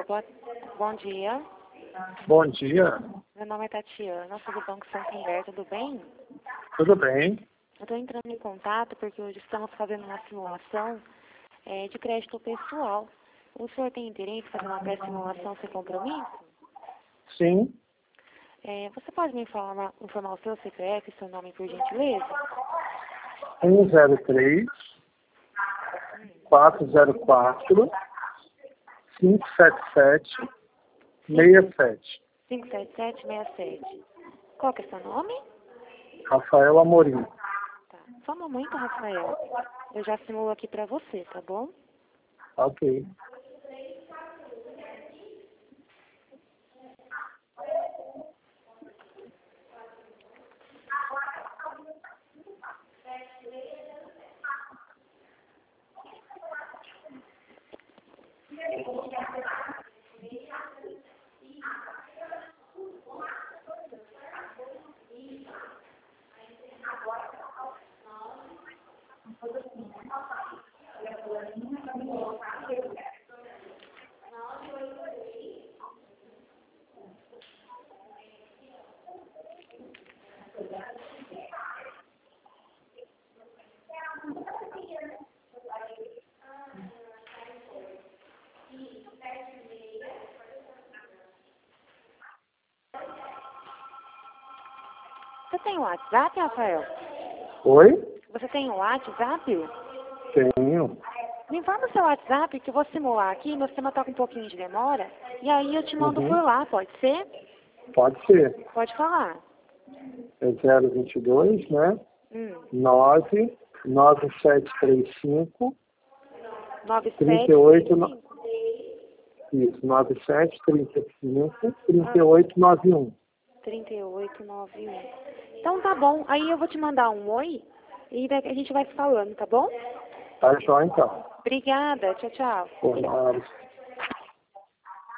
Bom dia. Bom dia. Meu nome é Tatiana, sou do Banco Santander, tudo bem? Tudo bem? Eu estou entrando em contato porque hoje estamos fazendo uma simulação de crédito pessoal. O senhor tem interesse em fazer uma pré-simulação sem compromisso? Sim. Você pode me informar o seu CPF e seu nome, por gentileza? 103 404 577 67. 57767. Qual que é seu nome? Rafael Amorim. Tá. Só um momento, Rafael. Eu já simulo aqui para você, tá bom? Ok. Você tem um WhatsApp, Rafael? Oi? Você tem um WhatsApp? Tenho. Me informa o seu WhatsApp que eu vou simular aqui, meu sistema está com um pouquinho de demora, e aí eu te mando por lá, pode ser? Pode ser. Pode falar. É 022, né? 99735 38. 975. Isso, 9735 3891. 3891. Então tá bom, aí eu vou te mandar um oi e a gente vai se falando, tá bom? Tá, só então. Obrigada, tchau, tchau. Por nada.